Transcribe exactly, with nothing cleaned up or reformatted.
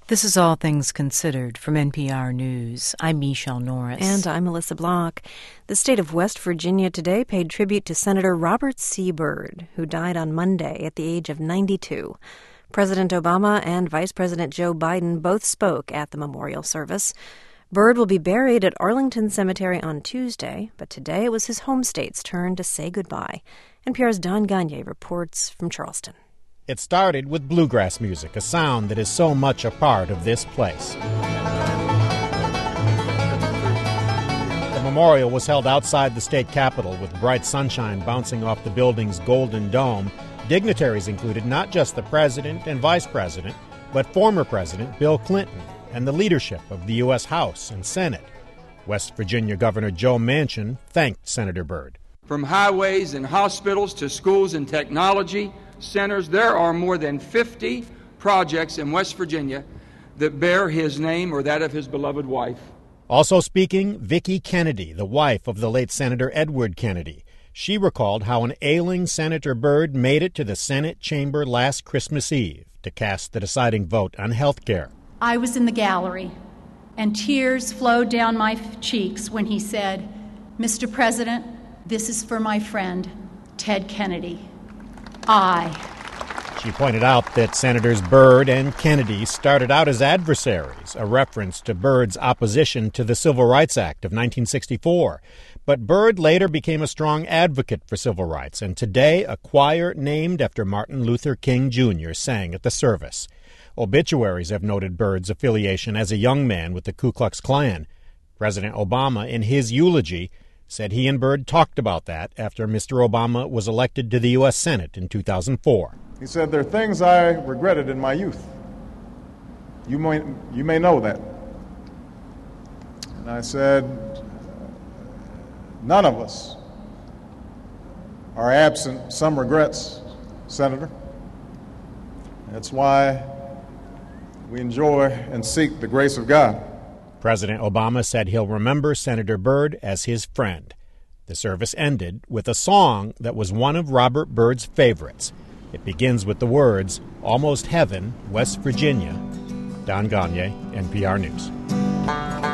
This is All Things Considered from N P R News. I'm Michelle Norris. And I'm Melissa Block. The state of West Virginia today paid tribute to Senator Robert C. Byrd, who died on Monday at the age of ninety-two. President Obama and Vice President Joe Biden both spoke at the memorial service. Byrd will be buried at Arlington Cemetery on Tuesday, but today it was his home state's turn to say goodbye. N P R's Don Gagne reports from Charleston. It started with bluegrass music, a sound that is so much a part of this place. The memorial was held outside the state capitol with bright sunshine bouncing off the building's golden dome. Dignitaries included not just the president and vice president, but former President Bill Clinton and the leadership of the U S House and Senate. West Virginia Governor Joe Manchin thanked Senator Byrd. From highways and hospitals to schools and technology centers, there are more than fifty projects in West Virginia that bear his name or that of his beloved wife. Also speaking, Vicki Kennedy, the wife of the late Senator Edward Kennedy. She recalled how an ailing Senator Byrd made it to the Senate chamber last Christmas Eve to cast the deciding vote on health care. I was in the gallery, and tears flowed down my cheeks when he said, "Mister President, this is for my friend, Ted Kennedy. I." She pointed out that Senators Byrd and Kennedy started out as adversaries, a reference to Byrd's opposition to the Civil Rights Act of nineteen sixty-four. But Byrd later became a strong advocate for civil rights, and today a choir named after Martin Luther King Junior sang at the service. Obituaries have noted Byrd's affiliation as a young man with the Ku Klux Klan. President Obama, in his eulogy, said he and Byrd talked about that after Mister Obama was elected to the U S Senate in two thousand four. He said, "There are things I regretted in my youth. You may, you may know that." And I said, "None of us are absent some regrets, Senator. That's why we enjoy and seek the grace of God." President Obama said he'll remember Senator Byrd as his friend. The service ended with a song that was one of Robert Byrd's favorites. It begins with the words, "Almost Heaven, West Virginia." Don Gagne, N P R News.